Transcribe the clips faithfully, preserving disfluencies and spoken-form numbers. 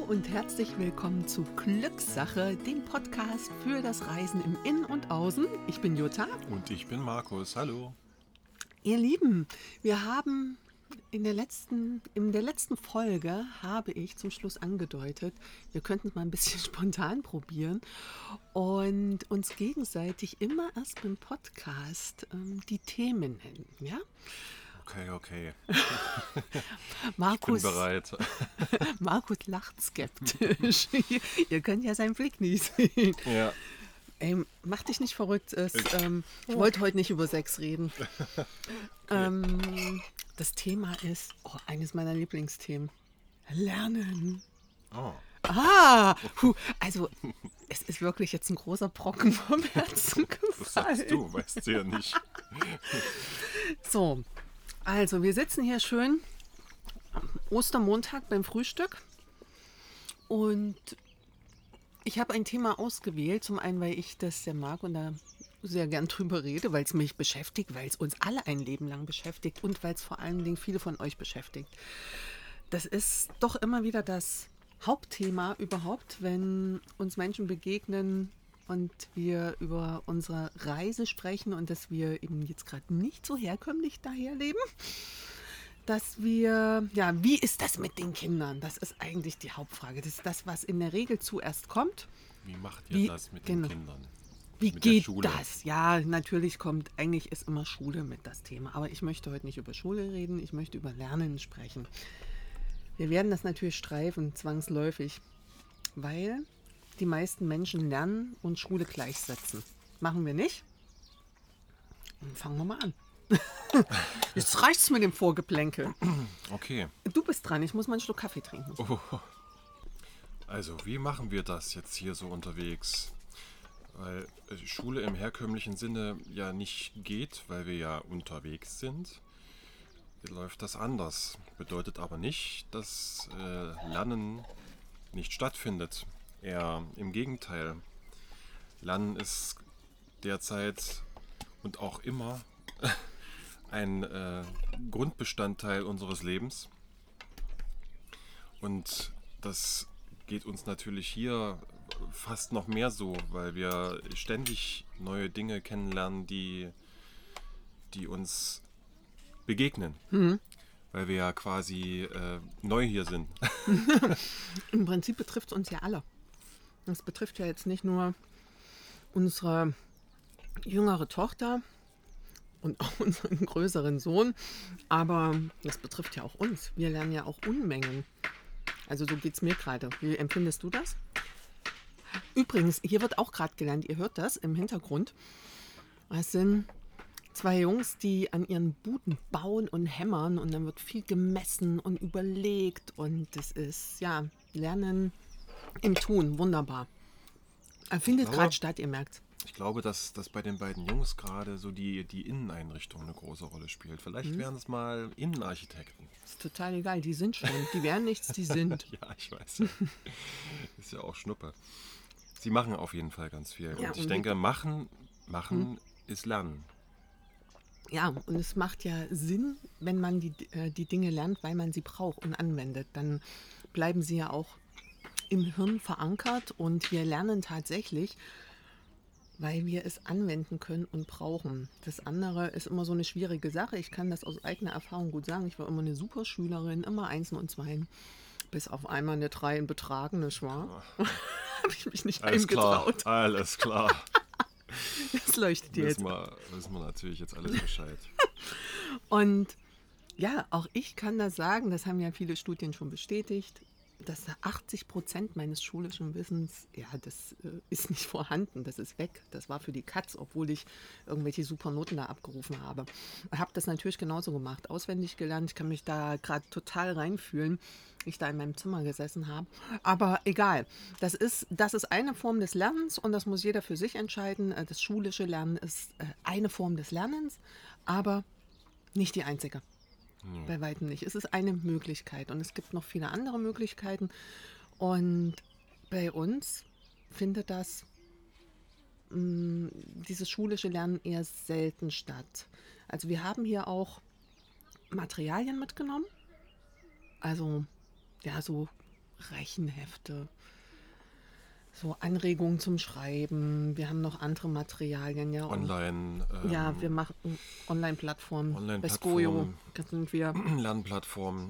und herzlich willkommen zu Glückssache, dem Podcast für das Reisen im Innen und Außen. Ich bin Jutta. Und ich bin Markus. Hallo. Ihr Lieben, wir haben in der letzten, in der letzten Folge habe ich zum Schluss angedeutet, wir könnten es mal ein bisschen spontan probieren und uns gegenseitig immer erst beim Podcast ähm, die Themen nennen, ja? Okay, okay. Markus, ich bin bereit. Markus lacht skeptisch. Ihr könnt ja seinen Blick nicht sehen. Ja. Ey, mach dich nicht verrückt. Es, Ich- ähm, ich wollte heute nicht über Sex reden. ähm, das Thema ist oh, eines meiner Lieblingsthemen. Lernen. Oh. Ah, puh, also es ist wirklich jetzt ein großer Brocken vom Herzen Das sagst gefallen. du, weißt du ja nicht. So, also wir sitzen hier schön am Ostermontag beim Frühstück und ich habe ein Thema ausgewählt, zum einen, weil ich das sehr mag und da sehr gern drüber rede, weil es mich beschäftigt, weil es uns alle ein Leben lang beschäftigt und weil es vor allen Dingen viele von euch beschäftigt. Das ist doch immer wieder das Hauptthema überhaupt, wenn uns Menschen begegnen und wir über unsere Reise sprechen und dass wir eben jetzt gerade nicht so herkömmlich daherleben. Dass wir, ja, wie ist das mit den Kindern? Das ist eigentlich die Hauptfrage. Das ist das, was in der Regel zuerst kommt. Wie macht ihr Wie- das mit genau. den Kindern? Wie Mit der geht Schule. das? Ja, natürlich kommt, eigentlich ist immer Schule mit das Thema. Aber ich möchte heute nicht über Schule reden, ich möchte über Lernen sprechen. Wir werden das natürlich streifen, zwangsläufig, weil die meisten Menschen Lernen und Schule gleichsetzen. Machen wir nicht? Dann fangen wir mal an. Jetzt reicht's mit dem Vorgeplänkel. Okay. Du bist dran, ich muss mal einen Schluck Kaffee trinken. Oh. Also, wie machen wir das jetzt hier so unterwegs? Weil äh, Schule im herkömmlichen Sinne ja nicht geht, weil wir ja unterwegs sind. Läuft das anders. Bedeutet aber nicht, dass äh, Lernen nicht stattfindet. Eher im Gegenteil. Lernen ist derzeit und auch immer ein äh, Grundbestandteil unseres Lebens. Und das geht uns natürlich hier fast noch mehr so, weil wir ständig neue Dinge kennenlernen, die, die uns begegnen. Weil wir ja quasi äh, neu hier sind. Im Prinzip betrifft es uns ja alle. Das betrifft ja jetzt nicht nur unsere jüngere Tochter und auch unseren größeren Sohn, aber das betrifft ja auch uns. Wir lernen ja auch Unmengen. Also so geht es mir gerade. Wie empfindest du das? Übrigens, hier wird auch gerade gelernt, ihr hört das im Hintergrund. Es sind zwei Jungs, die an ihren Buden bauen und hämmern und dann wird viel gemessen und überlegt und das ist, ja, Lernen im Tun, wunderbar. Er findet glaube- gerade statt, ihr merkt. Ich glaube, dass, dass bei den beiden Jungs gerade so die, die Inneneinrichtung eine große Rolle spielt. Vielleicht wären es mal Innenarchitekten. Ist total egal, die sind schon. Die wären nichts, die sind. Ja, ich weiß. Ja. Ist ja auch Schnuppe. Sie machen auf jeden Fall ganz viel. Ja, und ich und denke, machen, machen ist Lernen. Ja, und es macht ja Sinn, wenn man die, äh, die Dinge lernt, weil man sie braucht und anwendet. Dann bleiben sie ja auch im Hirn verankert und wir lernen tatsächlich, weil wir es anwenden können und brauchen. Das andere ist immer so eine schwierige Sache. Ich kann das aus eigener Erfahrung gut sagen. Ich war immer eine super Schülerin, immer Einsen und Zweien, bis auf einmal eine Drei in Betragen, nicht wahr? Habe ich mich nicht Alles klar, eingetraut. alles klar. Das leuchtet dir jetzt. Wissen wir, wissen wir natürlich jetzt alles Bescheid. Und ja, auch ich kann das sagen, das haben ja viele Studien schon bestätigt, dass achtzig Prozent meines schulischen Wissens, ja, das äh, ist nicht vorhanden, das ist weg. Das war für die Katz, obwohl ich irgendwelche super Noten da abgerufen habe. Ich habe das natürlich genauso gemacht, auswendig gelernt. Ich kann mich da gerade total reinfühlen, wie ich da in meinem Zimmer gesessen habe. Aber egal, das ist, das ist eine Form des Lernens und das muss jeder für sich entscheiden. Äh, Das schulische Lernen ist äh, eine Form des Lernens, aber nicht die einzige. Bei weitem nicht. Es ist eine Möglichkeit und es gibt noch viele andere Möglichkeiten. Und bei uns findet das, mh, dieses schulische Lernen eher selten statt. Also wir haben hier auch Materialien mitgenommen. Also ja, so Rechenhefte, so Anregungen zum Schreiben. Wir haben noch andere Materialien, ja. Und Online, ja, ähm, wir machen Online-Plattformen. Bei Skojo Online-Plattformen, sind wir. Lernplattformen.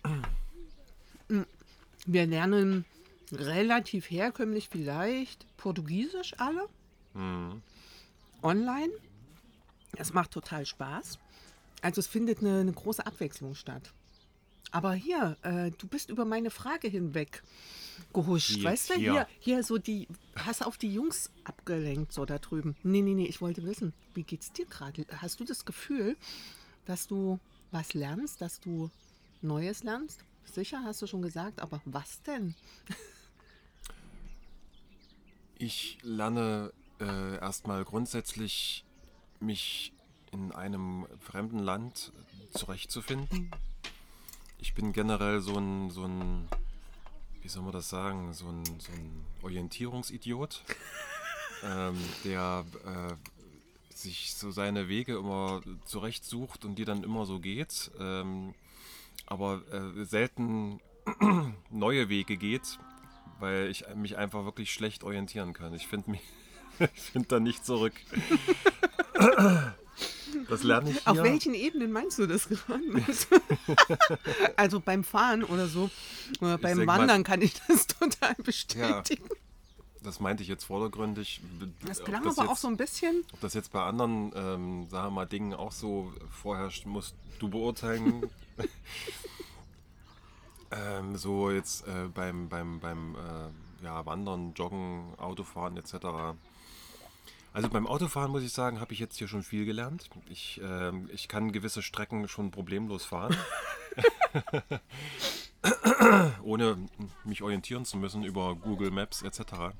Wir lernen relativ herkömmlich vielleicht Portugiesisch alle Hm. online. Es macht total Spaß. Also es findet eine, eine große Abwechslung statt. Aber hier, äh, du bist über meine Frage hinweg gehuscht, Wie weißt jetzt du? hier? Hier, hier so die, hast du auf die Jungs abgelenkt, so da drüben. Nee, nee, nee, ich wollte wissen, wie geht's dir gerade? Hast du das Gefühl, dass du was lernst, dass du Neues lernst? Sicher, hast du schon gesagt, aber was denn? Ich lerne äh, erstmal grundsätzlich, mich in einem fremden Land zurechtzufinden. Ich bin generell so ein, so ein, wie soll man das sagen, so ein, so ein Orientierungsidiot, ähm, der äh, sich so seine Wege immer zurechtsucht und die dann immer so geht, ähm, aber äh, selten neue Wege geht, weil ich mich einfach wirklich schlecht orientieren kann. Ich finde mich, ich finde da nicht zurück. Das lerne ich Auf hier. welchen Ebenen meinst du das gerade? Also beim Fahren oder so, oder beim denk mal- Wandern kann ich das total Ja, bestätigen. das meinte ich jetzt vordergründig. Das Ob klang das aber auch jetzt- so ein bisschen. Ob das jetzt bei anderen, ähm, sagen wir mal, Dingen auch so vorherrscht, musst du beurteilen. ähm, so jetzt äh, beim, beim, beim äh, ja, Wandern, Joggen, Autofahren et cetera. Also beim Autofahren muss ich sagen, habe ich jetzt hier schon viel gelernt. Ich, ähm, ich kann gewisse Strecken schon problemlos fahren, ohne mich orientieren zu müssen über Google Maps et cetera.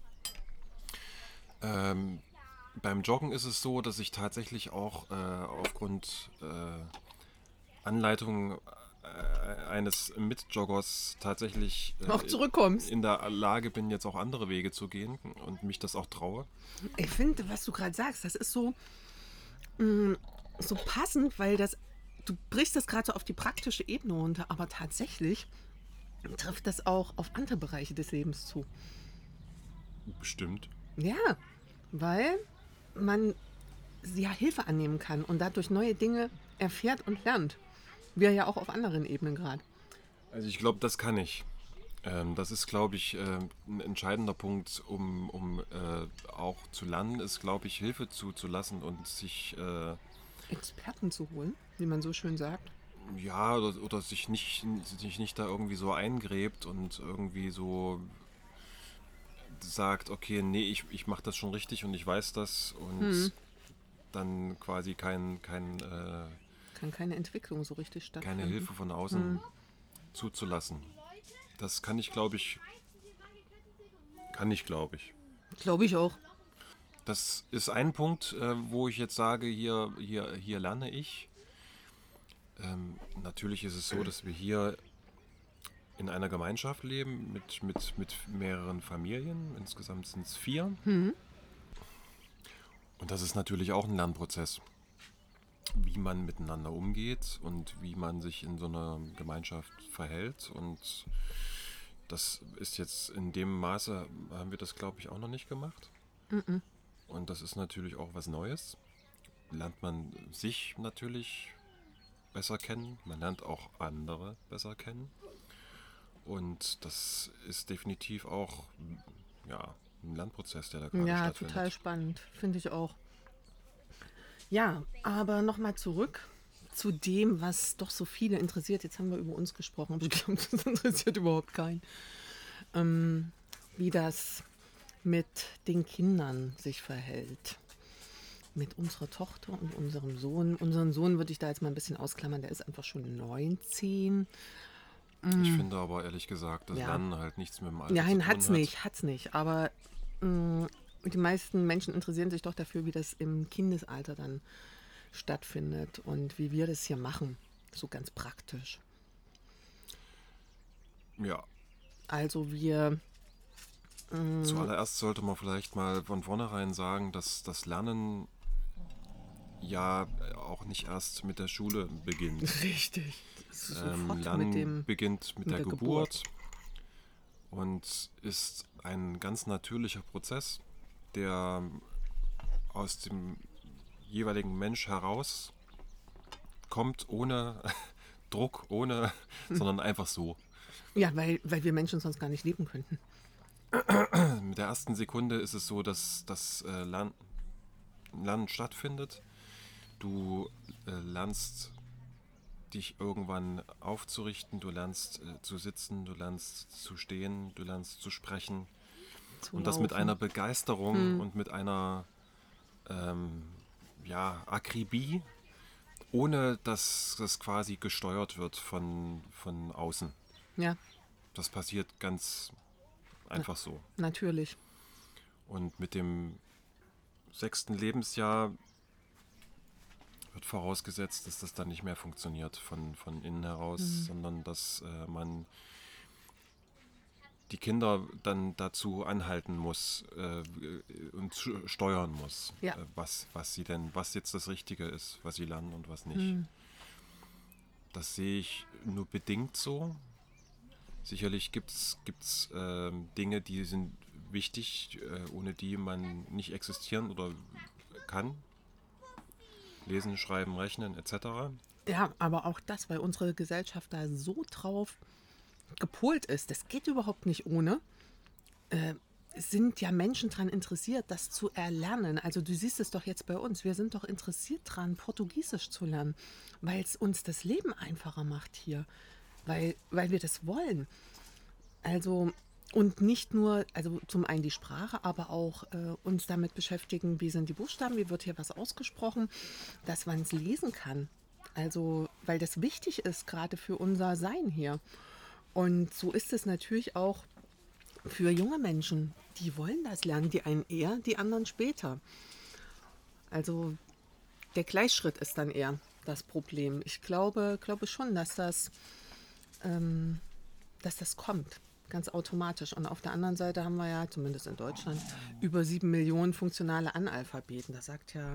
Ähm, beim Joggen ist es so, dass ich tatsächlich auch äh, aufgrund äh, Anleitung äh, eines Mitjoggers tatsächlich Auch äh, zurückkommst. in der Lage bin, jetzt auch andere Wege zu gehen und mich das auch traue. Ich finde, was du gerade sagst, das ist so, mh, so passend, weil das, du brichst das gerade so auf die praktische Ebene runter, aber tatsächlich trifft das auch auf andere Bereiche des Lebens zu. Bestimmt. Ja, weil man ja Hilfe annehmen kann und dadurch neue Dinge erfährt und lernt. Wir ja auch auf anderen Ebenen gerade. Also ich glaube, das kann ich. Ähm, das ist, glaube ich, äh, ein entscheidender Punkt, um, um äh, auch zu lernen, ist, glaube ich, Hilfe zuzulassen und sich, äh, Experten zu holen, wie man so schön sagt. ja, oder, oder sich nicht, sich nicht da irgendwie so eingräbt und irgendwie so sagt, okay, nee, ich, ich mache das schon richtig und ich weiß das und dann quasi kein, kein, äh, Kann keine Entwicklung so richtig stattfinden. keine Hilfe von außen zuzulassen. Das kann ich, glaube ich, kann ich, glaube ich. Glaube ich auch. Das ist ein Punkt, äh, wo ich jetzt sage, hier, hier, hier lerne ich. Ähm, natürlich ist es so, dass wir hier in einer Gemeinschaft leben mit, mit, mit mehreren Familien. Insgesamt sind es vier. Und das ist natürlich auch ein Lernprozess, wie man miteinander umgeht und wie man sich in so einer Gemeinschaft verhält. Und das ist jetzt in dem Maße, haben wir das, glaube ich, auch noch nicht gemacht. Und das ist natürlich auch was Neues. Lernt man sich natürlich besser kennen, man lernt auch andere besser kennen. Und das ist definitiv auch ja, ein Lernprozess, der da gerade Ja, stattfindet. total spannend. Finde ich auch. Ja, aber nochmal zurück zu dem, was doch so viele interessiert. Jetzt haben wir über uns gesprochen, aber ich glaube, das interessiert überhaupt keinen. Ähm, wie das mit den Kindern sich verhält. Mit unserer Tochter und unserem Sohn. Unseren Sohn würde ich da jetzt mal ein bisschen ausklammern, der ist einfach schon neunzehn. Ich finde aber ehrlich gesagt, das Ja. Lernen halt nichts mit dem Alter Nein, zu tun hat's hat. nicht, hat's nicht. Aber mh, die meisten Menschen interessieren sich doch dafür, wie das im Kindesalter dann stattfindet und wie wir das hier machen. So ganz praktisch. Ja, Also wir, zuallererst sollte man vielleicht mal von vornherein sagen, dass das Lernen ja auch nicht erst mit der Schule beginnt. richtig, das ist Ähm, sofort Lernen mit dem, beginnt mit, mit der, der Geburt. und ist ein ganz natürlicher Prozess, der aus dem jeweiligen Mensch heraus kommt, ohne Druck, ohne, sondern einfach so. Ja, weil, weil wir Menschen sonst gar nicht leben könnten. Mit der ersten Sekunde ist es so, dass das äh, Lern- Lernen stattfindet. Du äh, lernst dich irgendwann aufzurichten, du lernst äh, zu sitzen, du lernst zu stehen, du lernst zu sprechen. Zu Und das mit laufen. einer Begeisterung und mit einer ähm, ja, Akribie, ohne dass das quasi gesteuert wird von, von außen. Ja, Das passiert ganz einfach so. natürlich. Und mit dem sechsten Lebensjahr wird vorausgesetzt, dass das dann nicht mehr funktioniert von, von innen heraus, Mhm. sondern dass äh, man die Kinder dann dazu anhalten muss äh, und zu- steuern muss, Ja. äh, was, was sie denn, was jetzt das Richtige ist, was sie lernen und was nicht. Mhm. Das sehe ich nur bedingt so. Sicherlich gibt es äh, Dinge, die sind wichtig, äh, ohne die man nicht existieren oder kann. Lesen, schreiben, rechnen et cetera. Ja, aber auch das, weil unsere Gesellschaft da so drauf gepolt ist, das geht überhaupt nicht ohne, äh, sind ja Menschen daran interessiert, das zu erlernen. Also du siehst es doch jetzt bei uns, wir sind doch interessiert daran, Portugiesisch zu lernen, weil es uns das Leben einfacher macht hier, weil, weil wir das wollen. Also und nicht nur, also zum einen die Sprache, aber auch äh, uns damit beschäftigen, wie sind die Buchstaben, wie wird hier was ausgesprochen, dass man es lesen kann. Also, weil das wichtig ist, gerade für unser Sein hier. Und so ist es natürlich auch für junge Menschen. Die wollen das lernen, die einen eher, die anderen später. Also der Gleichschritt ist dann eher das Problem. Ich glaube, glaube schon, dass das, ähm, dass das kommt, ganz automatisch. Und auf der anderen Seite haben wir ja, zumindest in Deutschland, über sieben Millionen funktionale Analphabeten. Das sagt ja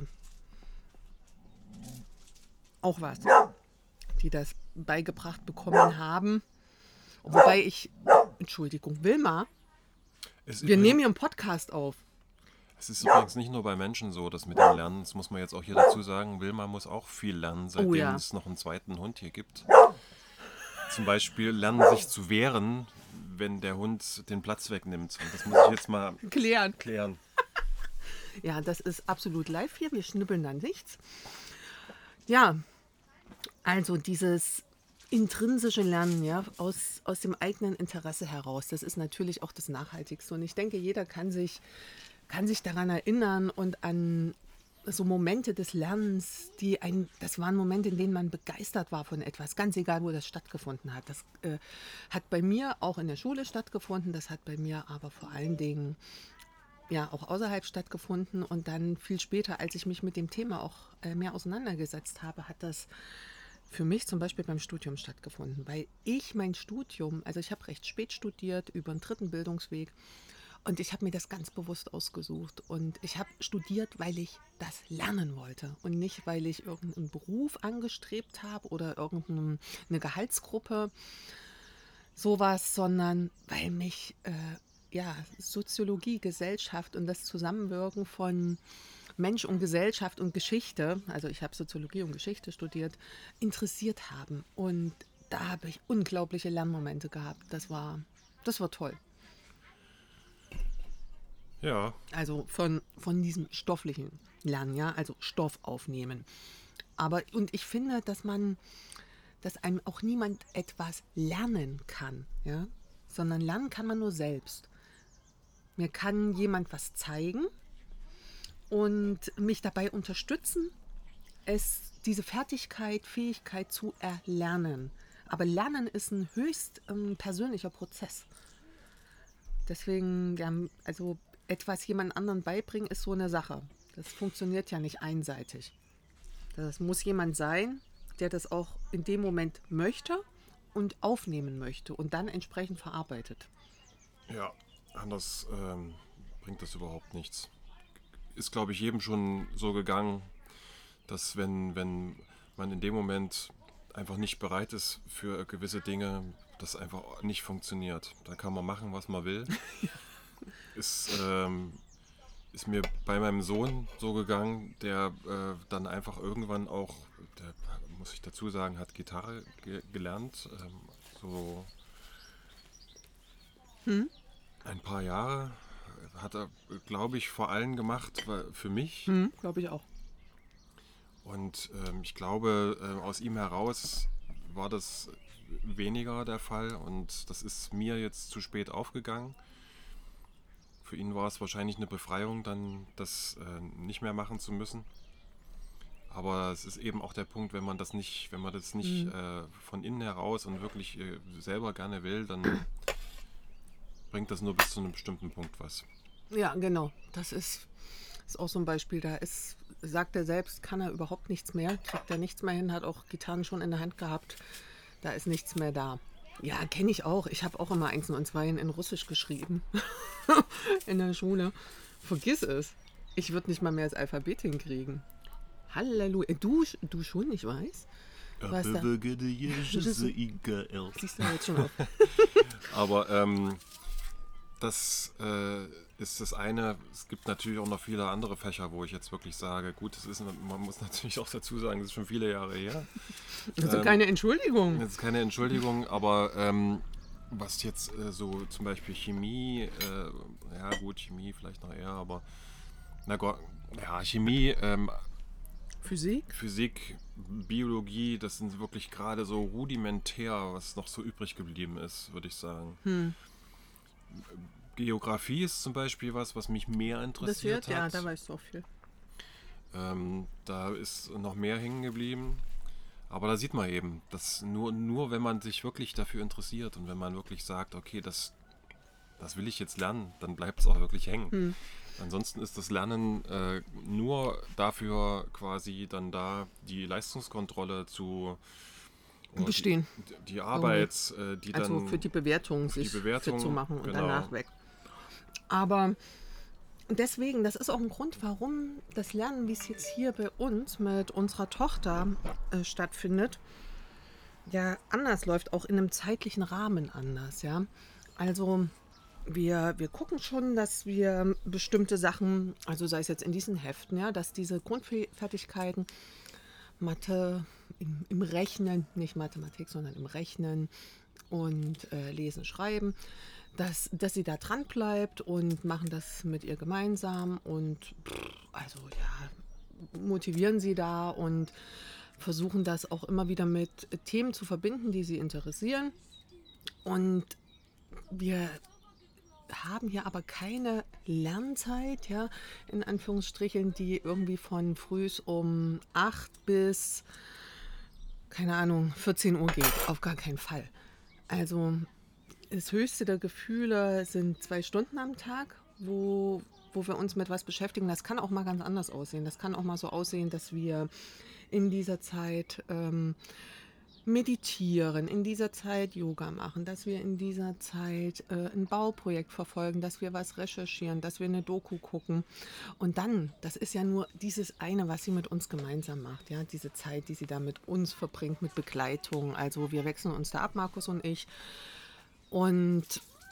auch was, die das beigebracht bekommen haben. Wobei ich, Entschuldigung, Wilma, Es wir übrigens- nehmen hier einen Podcast auf. Es ist übrigens nicht nur bei Menschen so, dass mit dem Lernen, das muss man jetzt auch hier dazu sagen, Wilma muss auch viel lernen, seitdem Oh ja. es noch einen zweiten Hund hier gibt. Zum Beispiel lernen sich zu wehren, wenn der Hund den Platz wegnimmt. Und das muss ich jetzt mal Klären. klären. Ja, das ist absolut live hier. Wir schnippeln dann nichts. Ja, also dieses intrinsische Lernen, ja, aus, aus dem eigenen Interesse heraus, das ist natürlich auch das Nachhaltigste. Und ich denke, jeder kann sich, kann sich daran erinnern und an so Momente des Lernens, die ein, das waren Momente, in denen man begeistert war von etwas, ganz egal, wo das stattgefunden hat. Das äh, hat bei mir auch in der Schule stattgefunden, das hat bei mir aber vor allen Dingen ja auch außerhalb stattgefunden und dann viel später, als ich mich mit dem Thema auch äh, mehr auseinandergesetzt habe, hat das für mich zum Beispiel beim Studium stattgefunden, weil ich mein Studium, also ich habe recht spät studiert, über einen dritten Bildungsweg und ich habe mir das ganz bewusst ausgesucht und ich habe studiert, weil ich das lernen wollte und nicht, weil ich irgendeinen Beruf angestrebt habe oder irgendeine Gehaltsgruppe, sowas, sondern weil mich äh, ja, Soziologie, Gesellschaft und das Zusammenwirken von Mensch und Gesellschaft und Geschichte, also ich habe Soziologie und Geschichte studiert, interessiert haben. Und da habe ich unglaubliche Lernmomente gehabt. Das war, das war toll. Ja, Also von, von diesem stofflichen Lernen, ja, also Stoff aufnehmen. Aber, und ich finde, dass man, dass einem auch niemand etwas lernen kann, ja, sondern lernen kann man nur selbst. Mir kann jemand was zeigen und mich dabei unterstützen, es, diese Fertigkeit, Fähigkeit zu erlernen. Aber Lernen ist ein höchst ähm, persönlicher Prozess. Deswegen, ja, also etwas jemand anderen beibringen, ist so eine Sache. Das funktioniert ja nicht einseitig. Das muss jemand sein, der das auch in dem Moment möchte und aufnehmen möchte und dann entsprechend verarbeitet. ja, anders ähm, bringt das überhaupt nichts. Ist, glaube ich, jedem schon so gegangen, dass wenn, wenn man in dem Moment einfach nicht bereit ist für gewisse Dinge, das einfach nicht funktioniert. Da kann man machen, was man will. Ist, ähm, ist mir bei meinem Sohn so gegangen, der äh, dann einfach irgendwann auch, der, muss ich dazu sagen, hat Gitarre ge- gelernt, ähm, so Hm? ein paar Jahre. Hat er, glaube ich, vor allem gemacht weil- für mich. Hm, glaube ich auch. Und ähm, ich glaube, äh, aus ihm heraus war das weniger der Fall und das ist mir jetzt zu spät aufgegangen. Für ihn war es wahrscheinlich eine Befreiung, dann das äh, nicht mehr machen zu müssen. Aber es ist eben auch der Punkt, wenn man das nicht, wenn man das nicht Hm. äh, von innen heraus und wirklich äh, selber gerne will, dann bringt das nur bis zu einem bestimmten Punkt was. Ja, genau. Das ist, ist auch so ein Beispiel. Da ist, sagt er selbst, kann er überhaupt nichts mehr, kriegt er nichts mehr hin, hat auch Gitarren schon in der Hand gehabt. Da ist nichts mehr da. Ja, kenne ich auch. Ich habe auch immer Einsen und Zweien in Russisch geschrieben. In der Schule. Vergiss es. Ich würde nicht mal mehr das Alphabet hinkriegen. Halleluja. Du, du schon, ich weiß. Was da? Siehst du jetzt schon auf. Aber ähm, das äh, ist das eine. Es gibt natürlich auch noch viele andere Fächer, wo ich jetzt wirklich sage, gut, das ist, man muss natürlich auch dazu sagen, das ist schon viele Jahre her. Also Ähm, keine Entschuldigung. Das ist keine Entschuldigung, aber ähm, was jetzt äh, so zum Beispiel Chemie, äh, ja gut, Chemie vielleicht noch eher, aber na Gott, ja, Chemie, ähm, Physik? Physik, Biologie, das sind wirklich gerade so rudimentär, was noch so übrig geblieben ist, würde ich sagen. Hm. Geografie ist zum Beispiel was, was mich mehr Das interessiert wird, ja, hat. da weißt du auch viel. Ähm, da ist noch mehr hängen geblieben. Aber da sieht man eben, dass nur, nur wenn man sich wirklich dafür interessiert und wenn man wirklich sagt, okay, das, das will ich jetzt lernen, dann bleibt es auch wirklich hängen. Hm. Ansonsten ist das Lernen äh, nur dafür quasi dann da, die Leistungskontrolle zu oder Bestehen. Die, die Arbeit, äh, die Also dann für die Bewertung für die sich Bewertung, fit zu machen und genau. danach weg. Aber deswegen, das ist auch ein Grund, warum das Lernen, wie es jetzt hier bei uns mit unserer Tochter äh, stattfindet, ja anders läuft, auch in einem zeitlichen Rahmen anders, ja. Also wir, wir gucken schon, dass wir bestimmte Sachen, also sei es jetzt in diesen Heften, ja, dass diese Grundfertigkeiten, Mathe im, im Rechnen, nicht Mathematik, sondern im Rechnen und äh, Lesen, Schreiben, dass, dass sie da dran bleibt und machen das mit ihr gemeinsam und pff, also ja, motivieren sie da und versuchen das auch immer wieder mit Themen zu verbinden, die sie interessieren. Und wir haben hier aber keine Lernzeit, ja, in Anführungsstrichen, die irgendwie von früh um acht bis, keine Ahnung, vierzehn Uhr geht. Auf gar keinen Fall. Also das höchste der Gefühle sind zwei Stunden am Tag, wo, wo wir uns mit was beschäftigen. Das kann auch mal ganz anders aussehen. Das kann auch mal so aussehen, dass wir in dieser Zeit ähm, meditieren, in dieser Zeit Yoga machen, dass wir in dieser Zeit äh, ein Bauprojekt verfolgen, dass wir was recherchieren, dass wir eine Doku gucken. Und dann, das ist ja nur dieses eine, was sie mit uns gemeinsam macht, ja, diese Zeit, die sie da mit uns verbringt, mit Begleitung. Also wir wechseln uns da ab, Markus und ich. Und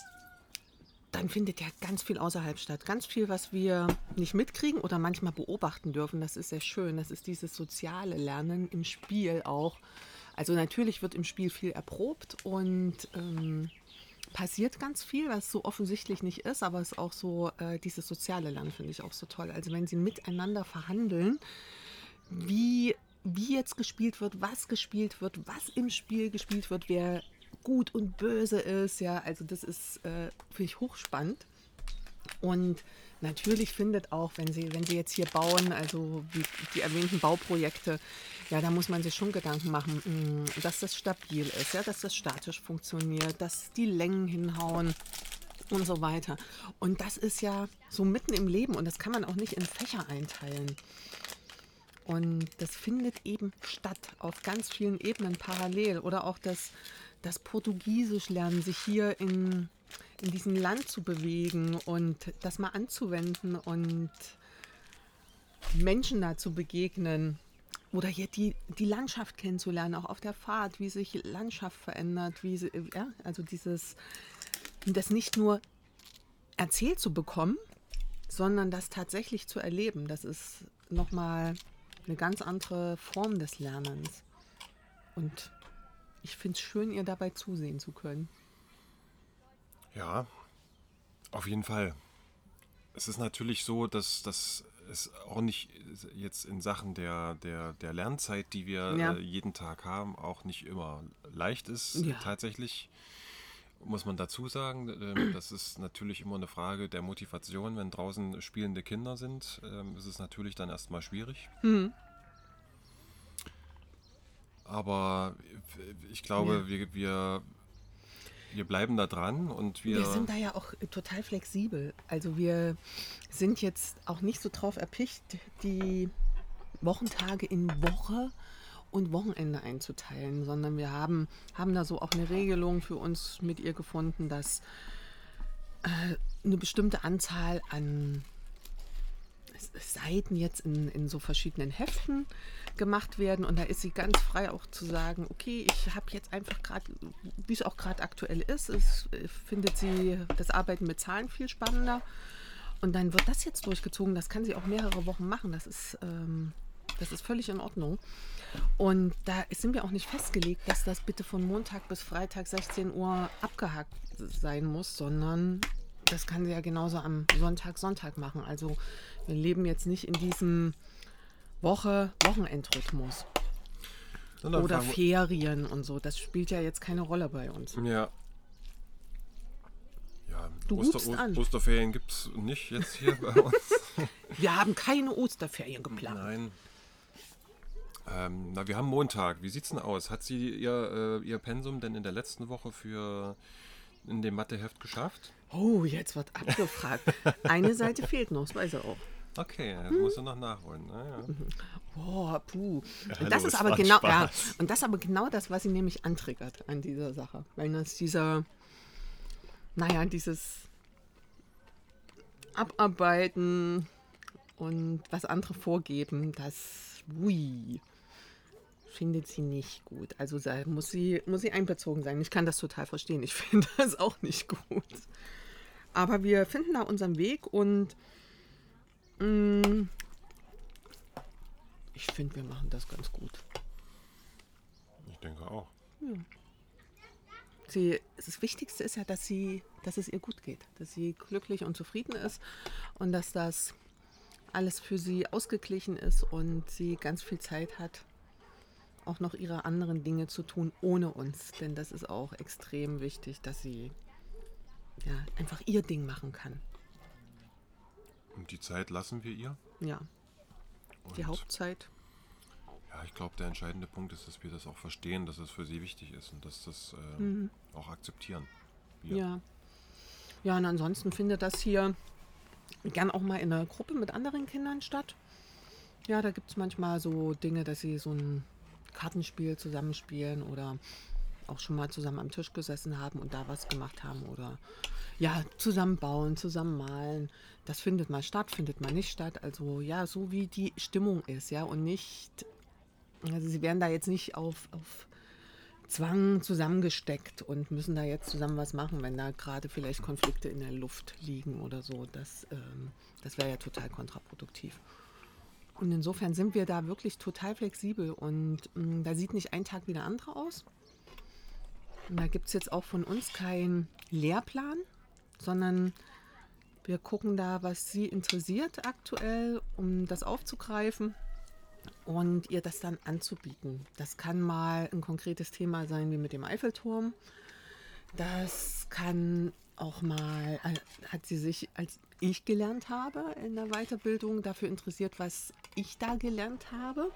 dann findet ja ganz viel außerhalb statt. Ganz viel, was wir nicht mitkriegen oder manchmal beobachten dürfen. Das ist sehr schön. Das ist dieses soziale Lernen im Spiel auch. Also natürlich wird im Spiel viel erprobt und ähm, passiert ganz viel, was so offensichtlich nicht ist, aber es ist auch so, äh, dieses soziale Lernen finde ich auch so toll. Also wenn sie miteinander verhandeln, wie, wie jetzt gespielt wird, was gespielt wird, was im Spiel gespielt wird, wer gut und böse ist, ja, also das ist, äh, finde ich, hochspannend. Und natürlich findet auch, wenn sie, wenn sie jetzt hier bauen, also wie die erwähnten Bauprojekte, ja, da muss man sich schon Gedanken machen, mh, dass das stabil ist, ja, dass das statisch funktioniert, dass die Längen hinhauen und so weiter. Und das ist ja so mitten im Leben und das kann man auch nicht in Fächer einteilen. Und das findet eben statt auf ganz vielen Ebenen parallel. Oder auch das, das Portugiesisch lernen, sich hier in, in diesem Land zu bewegen und das mal anzuwenden und Menschen da zu begegnen. oder hier die, die Landschaft kennenzulernen, auch auf der Fahrt, wie sich Landschaft verändert, wie sie, ja, also dieses, das nicht nur erzählt zu bekommen, sondern das tatsächlich zu erleben. Das ist nochmal eine ganz andere Form des Lernens. Und ich finde es schön, ihr dabei zusehen zu können. Ja, auf jeden Fall. Es ist natürlich so, dass dass es auch nicht jetzt in Sachen der, der, der Lernzeit, die wir Ja, äh, jeden Tag haben, auch nicht immer leicht ist. ja, Tatsächlich muss man dazu sagen, ähm, das ist natürlich immer eine Frage der Motivation. Wenn draußen spielende Kinder sind, ähm, ist es natürlich dann erstmal schwierig. hm, Aber ich ja. glaube, wir, wir, wir bleiben da dran und Wir wir, sind da ja auch total flexibel. Also wir sind jetzt auch nicht so drauf erpicht, die Wochentage in Woche und Wochenende einzuteilen, sondern wir haben, haben da so auch eine Regelung für uns mit ihr gefunden, dass eine bestimmte Anzahl an Seiten jetzt in, in so verschiedenen Heften gemacht werden. Und da ist sie ganz frei auch zu sagen, okay, ich habe jetzt einfach gerade, wie es auch gerade aktuell ist, es äh, findet sie das Arbeiten mit Zahlen viel spannender. Und dann wird das jetzt durchgezogen. Das kann sie auch mehrere Wochen machen. Das ist, ähm, das ist völlig in Ordnung. Und da sind wir auch nicht festgelegt, dass das bitte von Montag bis Freitag sechzehn Uhr abgehakt sein muss, sondern das kann sie ja genauso am Sonntag, Sonntag machen. Also wir leben jetzt nicht in diesem Woche-Wochenendrhythmus sondern oder fragen Ferien und so. Das spielt ja jetzt keine Rolle bei uns. wir, ja, ja, Du Oster, rufst Ost, an. Osterferien gibt es nicht jetzt hier bei uns. Wir haben keine Osterferien geplant. Nein. Ähm, na, wir haben Montag. Wie sieht's denn aus? Hat sie ihr, äh, ihr Pensum denn in der letzten Woche für in dem Matheheft geschafft? Oh, jetzt wird abgefragt. Eine Seite fehlt noch, das weiß er auch. Okay, das muss er noch nachholen. Naja. Boah, puh. Ja, Und hallo, das ist es aber war ein genau, ja, Spaß. und das ist aber genau das, was sie nämlich antriggert an dieser Sache. Weil das dieser, naja, dieses Abarbeiten und was andere vorgeben, das, ui, findet sie nicht gut. Also da muss sie, muss sie einbezogen sein. Ich kann das total verstehen. Ich finde das auch nicht gut. Aber wir finden da unseren Weg und mh, ich finde, wir machen das ganz gut. Ich denke auch. Sie, das Wichtigste ist ja, dass, sie, dass es ihr gut geht, dass sie glücklich und zufrieden ist und dass das alles für sie ausgeglichen ist und sie ganz viel Zeit hat, auch noch ihre anderen Dinge zu tun ohne uns. Denn das ist auch extrem wichtig, dass sie ja, einfach ihr Ding machen kann. Und die Zeit lassen wir ihr. Ja, die Und Hauptzeit. ja, ich glaube, der entscheidende Punkt ist, dass wir das auch verstehen, dass es für sie wichtig ist und dass das ähm, auch akzeptieren. Wir. Ja. Ja, und ansonsten findet das hier gern auch mal in einer Gruppe mit anderen Kindern statt. Ja, da gibt es manchmal so Dinge, dass sie so ein Kartenspiel zusammenspielen oder auch schon mal zusammen am Tisch gesessen haben und da was gemacht haben oder ja, zusammen bauen, zusammen malen. Das findet mal statt, findet mal nicht statt. Also ja, so wie die Stimmung ist, ja, und nicht, also sie werden da jetzt nicht auf, auf Zwang zusammengesteckt und müssen da jetzt zusammen was machen, wenn da gerade vielleicht Konflikte in der Luft liegen oder so. Das, ähm, das wäre ja total kontraproduktiv. Und insofern sind wir da wirklich total flexibel und mh, da sieht nicht ein Tag wie der andere aus. Und da gibt es jetzt auch von uns keinen Lehrplan, sondern wir gucken da, was sie interessiert aktuell, um das aufzugreifen und ihr das dann anzubieten. Das kann mal ein konkretes Thema sein wie mit dem Eiffelturm. Das kann auch mal, äh, hat sie sich, als ich gelernt habe in der Weiterbildung, dafür interessiert, was ich da gelernt habe.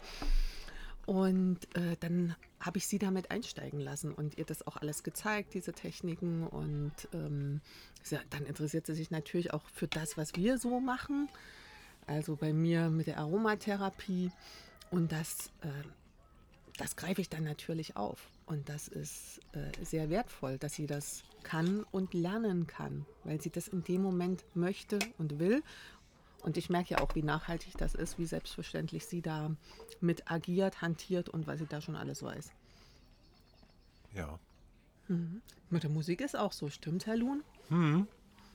Und äh, dann habe ich sie damit einsteigen lassen und ihr das auch alles gezeigt, diese Techniken. Und ähm, sie, dann interessiert sie sich natürlich auch für das, was wir so machen. Also bei mir mit der Aromatherapie. Und das, äh, das greife ich dann natürlich auf. Und das ist äh, sehr wertvoll, dass sie das kann und lernen kann, weil sie das in dem Moment möchte und will. Und ich merke ja auch, wie nachhaltig das ist, wie selbstverständlich sie da mit agiert, hantiert und was sie da schon alles weiß. Ja. Mhm. Mit der Musik ist auch so, stimmt, Herr Luhn? Hm.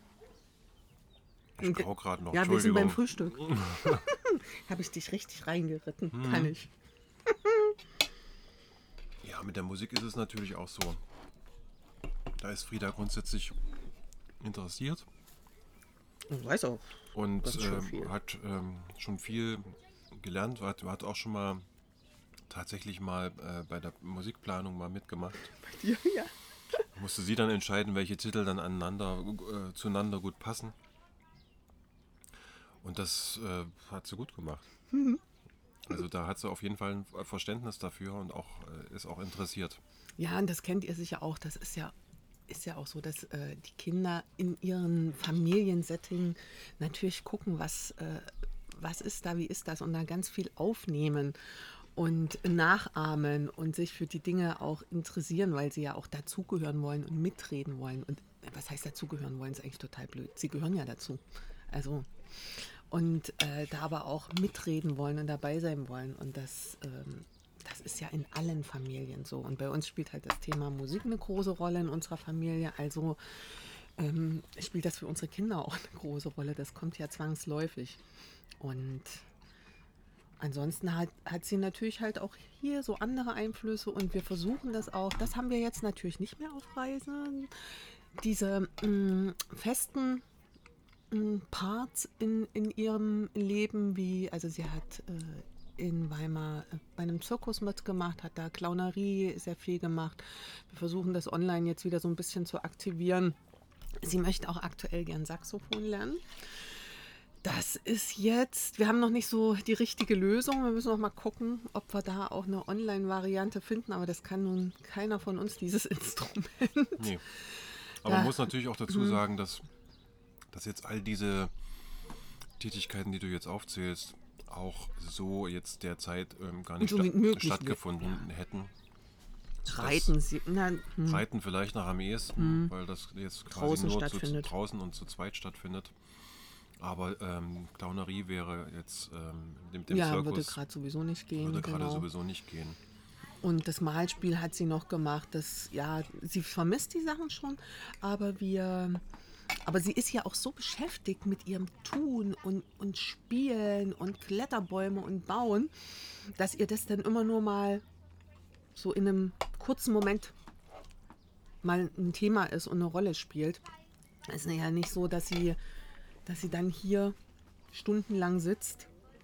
Ich kau gerade noch, Ja, wir sind beim Entschuldigung. Frühstück. Habe ich dich richtig reingeritten? Hm. Kann ich. Ja, mit der Musik ist es natürlich auch so. Da ist Frieda grundsätzlich interessiert Ich weiß auch. und Das ist schon ähm, viel. hat ähm, schon viel gelernt. Hat, hat auch schon mal tatsächlich mal äh, bei der Musikplanung mal mitgemacht. Bei dir, ja. Musste sie dann entscheiden, welche Titel dann aneinander, äh, zueinander gut passen. Und das äh, hat sie gut gemacht. Also da hat sie auf jeden Fall ein Verständnis dafür und auch äh, ist auch interessiert. Ja, und das kennt ihr sicher auch. Das ist ja, ist ja auch so, dass äh, die Kinder in ihren Familiensetting natürlich gucken, was, äh, was ist da, wie ist das, und da ganz viel aufnehmen und nachahmen und sich für die Dinge auch interessieren, weil sie ja auch dazugehören wollen und mitreden wollen. Und äh, was heißt dazugehören wollen, ist eigentlich total blöd. Sie gehören ja dazu. Also, und äh, da aber auch mitreden wollen und dabei sein wollen. Und das, ähm, das ist ja in allen Familien so. Und bei uns spielt halt das Thema Musik eine große Rolle in unserer Familie. Also ähm, spielt das für unsere Kinder auch eine große Rolle. Das kommt ja zwangsläufig. Und ansonsten hat, hat sie natürlich halt auch hier so andere Einflüsse, und wir versuchen das auch. Das haben wir jetzt natürlich nicht mehr auf Reisen. Diese mh, festen mh, Parts in, in ihrem Leben, wie, also sie hat äh, in Weimar äh, bei einem Zirkus mitgemacht, hat da Clownerie sehr viel gemacht. Wir versuchen das online jetzt wieder so ein bisschen zu aktivieren. Sie möchte auch aktuell gern Saxophon lernen. Das ist jetzt, wir haben noch nicht so die richtige Lösung. Wir müssen noch mal gucken, ob wir da auch eine Online-Variante finden. Aber das kann nun keiner von uns, dieses Instrument. Nee. Aber Da- man muss natürlich auch dazu sagen, dass, dass jetzt all diese Tätigkeiten, die du jetzt aufzählst, auch so jetzt derzeit ähm, gar nicht So wie sta möglich stattgefunden hätten. Reiten sie. Na, hm. Reiten vielleicht noch am ehesten, weil das jetzt quasi Draußen nur zu, stattfindet. draußen und zu zweit stattfindet. Aber ähm, Clownerie wäre jetzt ähm, mit dem Ja, würde Zirkus gerade sowieso nicht gehen. würde gerade Genau. sowieso nicht gehen. Und das Malspiel hat sie noch gemacht. Das, ja, sie vermisst die Sachen schon, aber wir, aber sie ist ja auch so beschäftigt mit ihrem Tun und, und Spielen und Kletterbäume und Bauen, dass ihr das dann immer nur mal so in einem kurzen Moment mal ein Thema ist und eine Rolle spielt. Es ist ja nicht so, dass sie, dass sie dann hier stundenlang sitzt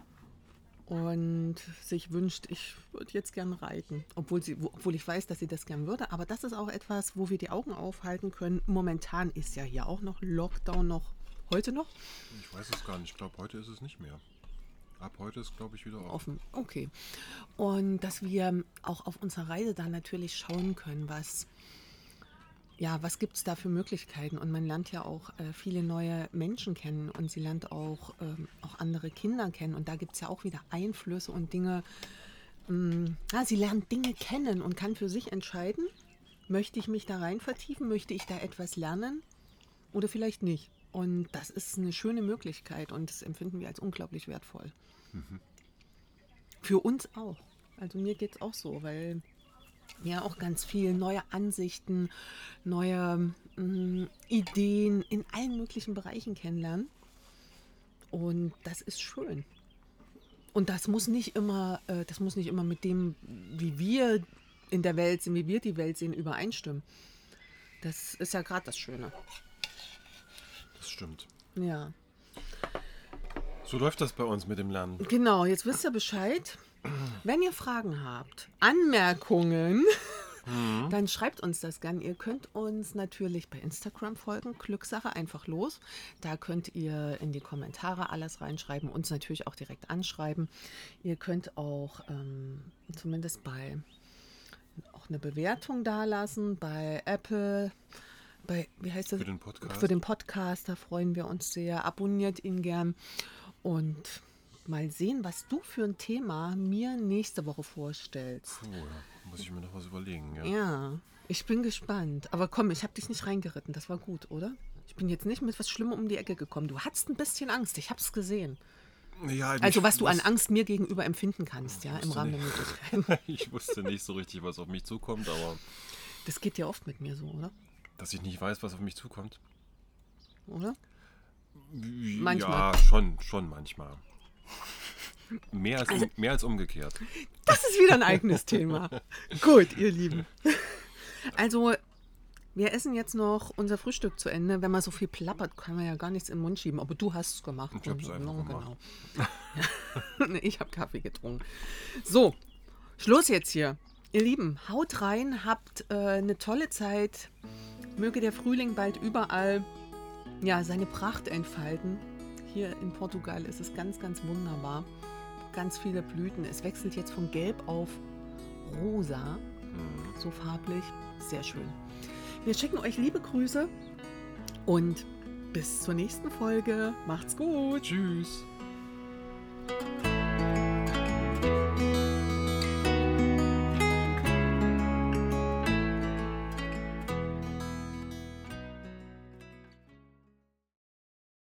und sich wünscht, ich würde jetzt gern reiten. Obwohl, sie, wo- obwohl ich weiß, dass sie das gern würde. Aber das ist auch etwas, wo wir die Augen aufhalten können. Momentan ist ja hier auch noch Lockdown, noch heute noch Ich weiß es gar nicht. Ich glaube, heute ist es nicht mehr. Ab heute ist, glaube ich, wieder offen. offen. Okay. Und dass wir auch auf unserer Reise da natürlich schauen können, was, ja, was gibt es da für Möglichkeiten. Und man lernt ja auch äh, viele neue Menschen kennen, und sie lernt auch, ähm, auch andere Kinder kennen. Und da gibt es ja auch wieder Einflüsse und Dinge. Mh, ja, sie lernt Dinge kennen und kann für sich entscheiden, möchte ich mich da rein vertiefen, möchte ich da etwas lernen oder vielleicht nicht. Und das ist eine schöne Möglichkeit, und das empfinden wir als unglaublich wertvoll. Für uns auch. Also mir geht es auch so, weil wir auch ganz viel neue Ansichten, neue mh, Ideen in allen möglichen Bereichen kennenlernen. Und das ist schön. Und das muss nicht immer, äh, das muss nicht immer mit dem, wie wir in der Welt sind, wie wir die Welt sehen, übereinstimmen. Das ist ja gerade das Schöne. Das stimmt. Ja. So läuft das bei uns mit dem Lernen. Genau, jetzt wisst ihr Bescheid. Wenn ihr Fragen habt, Anmerkungen, dann schreibt uns das gern. Ihr könnt uns natürlich bei Instagram folgen, Glückssache, einfach los. Da könnt ihr in die Kommentare alles reinschreiben, uns natürlich auch direkt anschreiben. Ihr könnt auch ähm, zumindest bei auch eine Bewertung dalassen bei Apple, bei, wie heißt das? Für den Podcast. Für den Podcast, da freuen wir uns sehr. Abonniert ihn gern und mal sehen, was du für ein Thema mir nächste Woche vorstellst. Oh, da muss ich mir noch was überlegen. Ja. Ja, ich bin gespannt. Aber komm, ich habe dich nicht reingeritten. Das war gut, oder? Ich bin jetzt nicht mit was Schlimmem um die Ecke gekommen. Du hattest ein bisschen Angst, ich habe es gesehen. Ja, Also ich was du an wus- Angst mir gegenüber empfinden kannst, ja, im wusste Rahmen der nicht. Möglichkeiten. Ich wusste nicht so richtig, was auf mich zukommt, aber Das geht ja oft mit mir so, oder? dass ich nicht weiß, was auf mich zukommt. Oder? Ja, Manchmal. schon, schon manchmal. Mehr als, um, mehr als umgekehrt. Das ist wieder ein eigenes Thema. Gut, ihr Lieben. Also, wir essen jetzt noch unser Frühstück zu Ende. Wenn man so viel plappert, kann man ja gar nichts in den Mund schieben. Aber du hast es gemacht. Ich hab's einfach Genau. Nee, ich habe Kaffee getrunken. So, Schluss jetzt hier. Ihr Lieben, haut rein, habt äh, eine tolle Zeit. Möge der Frühling bald überall ja, seine Pracht entfalten. Hier in Portugal ist es ganz, ganz wunderbar. Ganz viele Blüten. Es wechselt jetzt von Gelb auf Rosa. Mhm. So farblich. Sehr schön. Wir schicken euch liebe Grüße und bis zur nächsten Folge. Macht's gut. Tschüss.